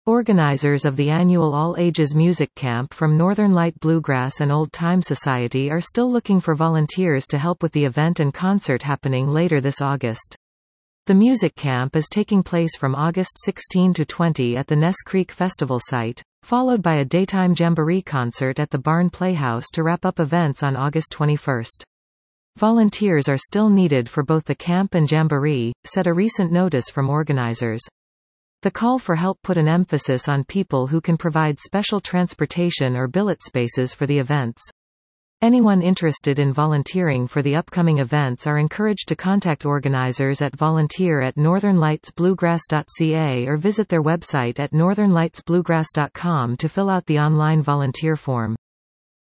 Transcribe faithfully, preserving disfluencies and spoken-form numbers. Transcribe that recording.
Organizers of the annual All-Ages Music Camp from Northern Light Bluegrass and Old Time Society are still looking for volunteers to help with the event and concert happening later this August. The music camp is taking place from August sixteenth to twentieth at the Ness Creek Festival site, followed by a daytime jamboree concert at the Barn Playhouse to wrap up events on August twenty-first. Volunteers are still needed for both the camp and jamboree, said a recent notice from organizers. The call for help put an emphasis on people who can provide special transportation or billet spaces for the events. Anyone interested in volunteering for the upcoming events are encouraged to contact organizers at volunteer at northern lights bluegrass dot c a or visit their website at northern lights bluegrass dot com to fill out the online volunteer form.